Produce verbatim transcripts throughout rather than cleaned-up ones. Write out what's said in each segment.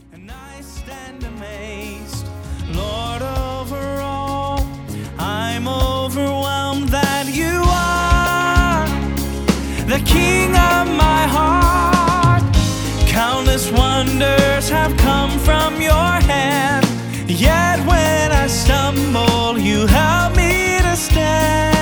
And I stand amazed, Lord, over all. I'm overwhelmed that you are the King of my heart. Countless wonders have come from your hand, yet when I stumble, you help me to stand.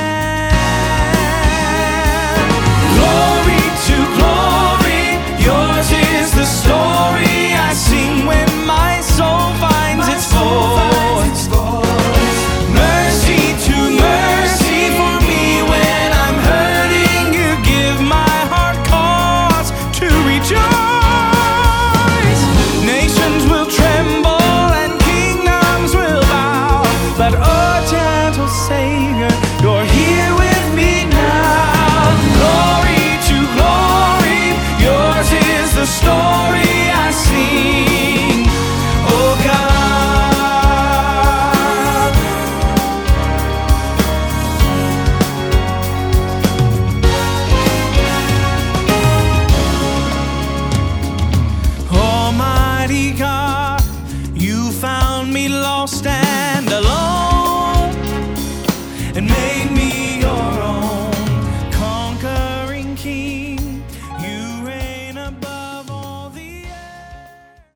Glory to glory, yours is the story I sing when my soul finds its voice. Mercy to mercy for me when I'm hurting, you give my heart cause to rejoice. Nations will tremble and kingdoms will bow, but oh gentle Savior, you're here with me now. Glory to glory, yours is the story I sing, oh God. Almighty God, you found me lost and